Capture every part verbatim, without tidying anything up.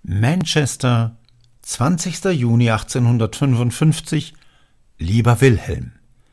Manchester, zwanzigster Juni achtzehnhundertfünfundfünfzig. Lieber Wilhelm,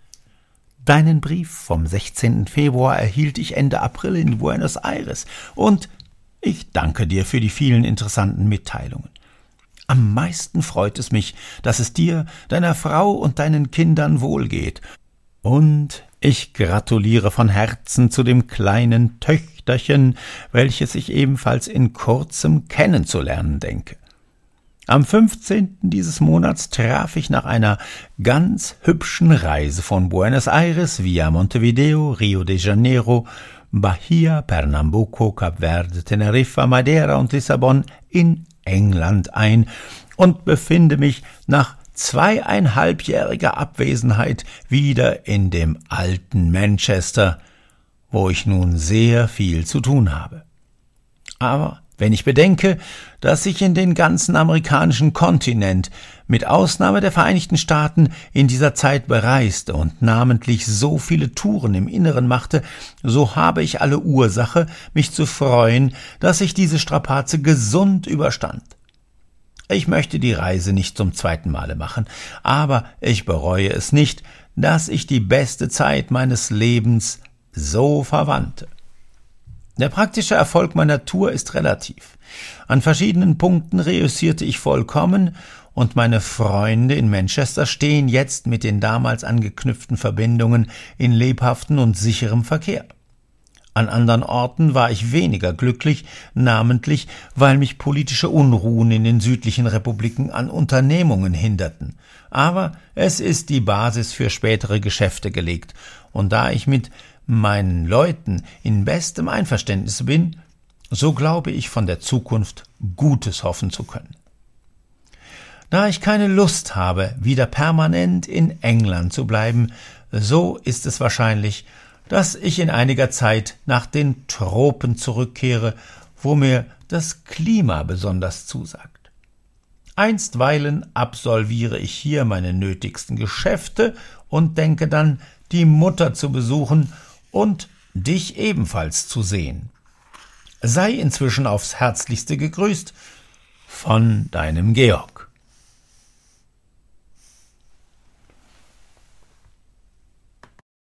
deinen Brief vom sechzehnten Februar erhielt ich Ende April in Buenos Aires und ich danke dir für die vielen interessanten Mitteilungen. Am meisten freut es mich, dass es dir, deiner Frau und deinen Kindern wohlgeht. Und ich gratuliere von Herzen zu dem kleinen Töchterchen, welches ich ebenfalls in kurzem kennenzulernen denke. Am fünfzehnten dieses Monats traf ich nach einer ganz hübschen Reise von Buenos Aires via Montevideo, Rio de Janeiro, Bahia, Pernambuco, Kap Verde, Teneriffa, Madeira und Lissabon in England ein und befinde mich nach zweieinhalbjähriger Abwesenheit wieder in dem alten Manchester, wo ich nun sehr viel zu tun habe. Aber wenn ich bedenke, dass ich in den ganzen amerikanischen Kontinent mit Ausnahme der Vereinigten Staaten in dieser Zeit bereiste und namentlich so viele Touren im Inneren machte, so habe ich alle Ursache, mich zu freuen, dass ich diese Strapaze gesund überstand. Ich möchte die Reise nicht zum zweiten Male machen, aber ich bereue es nicht, dass ich die beste Zeit meines Lebens so verwandte. Der praktische Erfolg meiner Tour ist relativ. An verschiedenen Punkten reüssierte ich vollkommen und meine Freunde in Manchester stehen jetzt mit den damals angeknüpften Verbindungen in lebhaftem und sicherem Verkehr. An anderen Orten war ich weniger glücklich, namentlich, weil mich politische Unruhen in den südlichen Republiken an Unternehmungen hinderten. Aber es ist die Basis für spätere Geschäfte gelegt, und da ich mit meinen Leuten in bestem Einverständnis bin, so glaube ich von der Zukunft Gutes hoffen zu können. Da ich keine Lust habe, wieder permanent in England zu bleiben, so ist es wahrscheinlich, dass ich in einiger Zeit nach den Tropen zurückkehre, wo mir das Klima besonders zusagt. Einstweilen absolviere ich hier meine nötigsten Geschäfte und denke dann, die Mutter zu besuchen und dich ebenfalls zu sehen. Sei inzwischen aufs Herzlichste gegrüßt von deinem Georg.